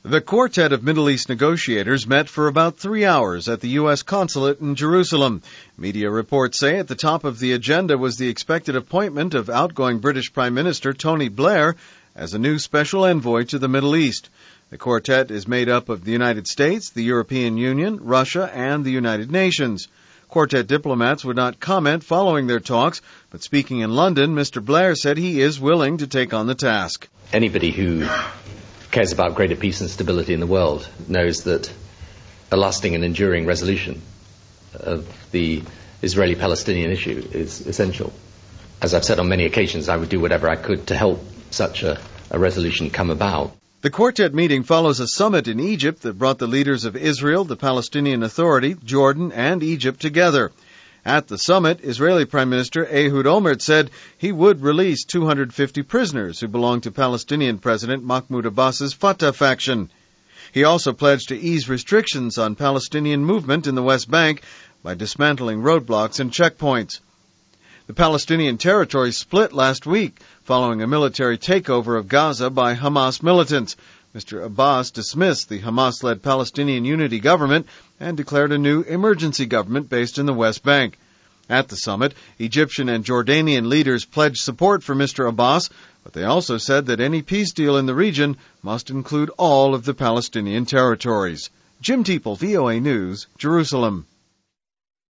The quartet of Middle East negotiators met for about 3 hours at the U.S. consulate in Jerusalem. Media reports say at the top of the agenda was the expected appointment of outgoing British Prime Minister Tony Blair as a new special envoy to the Middle East. The quartet is made up of the United States, the European Union, Russia, and the United Nations. Quartet diplomats would not comment following their talks, but speaking in London, Mr. Blair said he is willing to take on the task. Anybody who cares about greater peace and stability in the world knows that a lasting and enduring resolution of the Israeli-Palestinian issue is essential. As I've said on many occasions, I would do whatever I could to help such a resolution come about. The quartet meeting follows a summit in Egypt that brought the leaders of Israel, the Palestinian Authority, Jordan, and Egypt together. At the summit, Israeli Prime Minister Ehud Olmert said he would release 250 prisoners who belong to Palestinian President Mahmoud Abbas's Fatah faction. He also pledged to ease restrictions on Palestinian movement in the West Bank by dismantling roadblocks and checkpoints. The Palestinian territory split last week following a military takeover of Gaza by Hamas militants. Mr. Abbas dismissed the Hamas-led Palestinian Unity Government and declared a new emergency government based in the West Bank. At the summit, Egyptian and Jordanian leaders pledged support for Mr. Abbas, but they also said that any peace deal in the region must include all of the Palestinian territories. Jim Teeple, VOA News, Jerusalem.